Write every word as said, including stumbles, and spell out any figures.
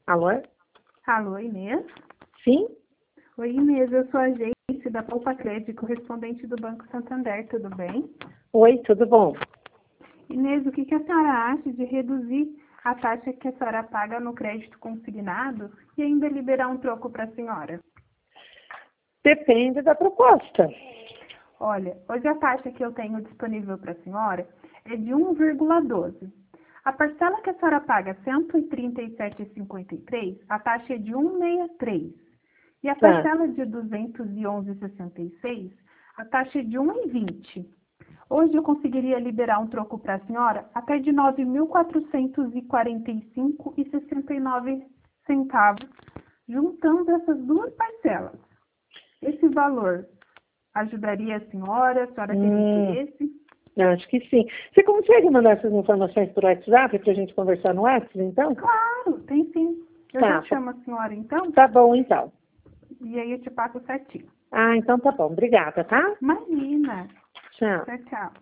Alô? Alô, Inês? Sim? Oi, Inês, eu sou a agente da Poupa Crédito, correspondente do Banco Santander, tudo bem? Oi, tudo bom? Inês, o que, que a senhora acha de reduzir a taxa que a senhora paga no crédito consignado e ainda liberar um troco para a senhora? Depende da proposta. Olha, hoje a taxa que eu tenho disponível para a senhora é de um vírgula doze. A parcela que a senhora paga cento e trinta e sete vírgula cinquenta e três, a taxa é de um vírgula sessenta e três. E a Tá. parcela de duzentos e onze vírgula sessenta e seis, a taxa é de um vírgula vinte. Hoje eu conseguiria liberar um troco para a senhora até de nove mil quatrocentos e quarenta e cinco reais e sessenta e nove centavos, juntando essas duas parcelas. Esse valor ajudaria a senhora? A senhora teria Hum, interesse? acho que sim. Você consegue mandar essas informações por WhatsApp para a gente conversar no WhatsApp, então? Claro, tem sim. Eu já Tá, chamo a senhora então, tá bom, então. e aí eu te passo certinho. Ah, então tá bom. Obrigada, tá? Imagina. Tchau. Tchau, tchau.